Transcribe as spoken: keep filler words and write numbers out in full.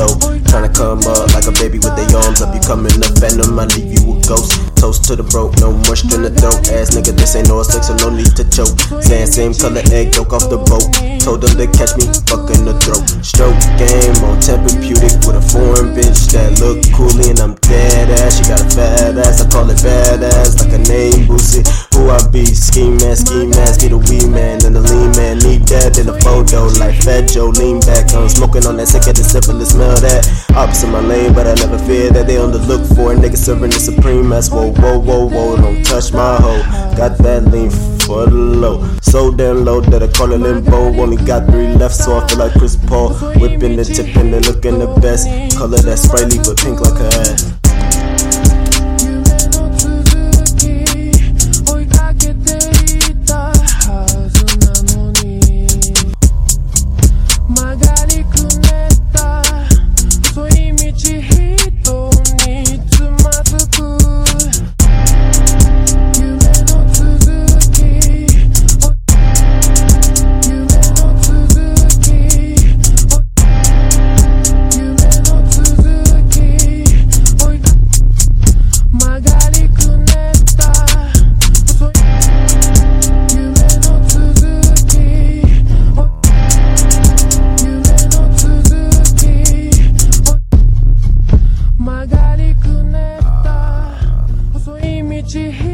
low. Tryna come up like a baby with their arms up. You coming up phantom, I leave you a ghost. Toast to the broke, no moisture in the throat. Ass nigga, this ain't no sex, so no need to choke. Saying same color egg yolk off the boat. Told them to catch me, fuck in the throat. Stroke game on Tempur-Pedic with a foreign bitch that look coolly and I'm dead ass. She got a fat ass, I call it badass like a name Boosie. Who I be? Ski mask, ski mask, get a wee man and a lean man. Need that in a photo like Fat Joe. Lean back, I'm smoking on that sick of the syphilis, smell that. Opposite my lane, but I never fear that they on the look for a nigga serving the supreme ass. Whoa, whoa, whoa, whoa, don't touch my hoe. Got that lean for the low, so damn low that I call it limbo. Only got three left, so I feel like Chris Paul. Whipping and tipping and looking the best. Color that sprightly but pink like her ass. She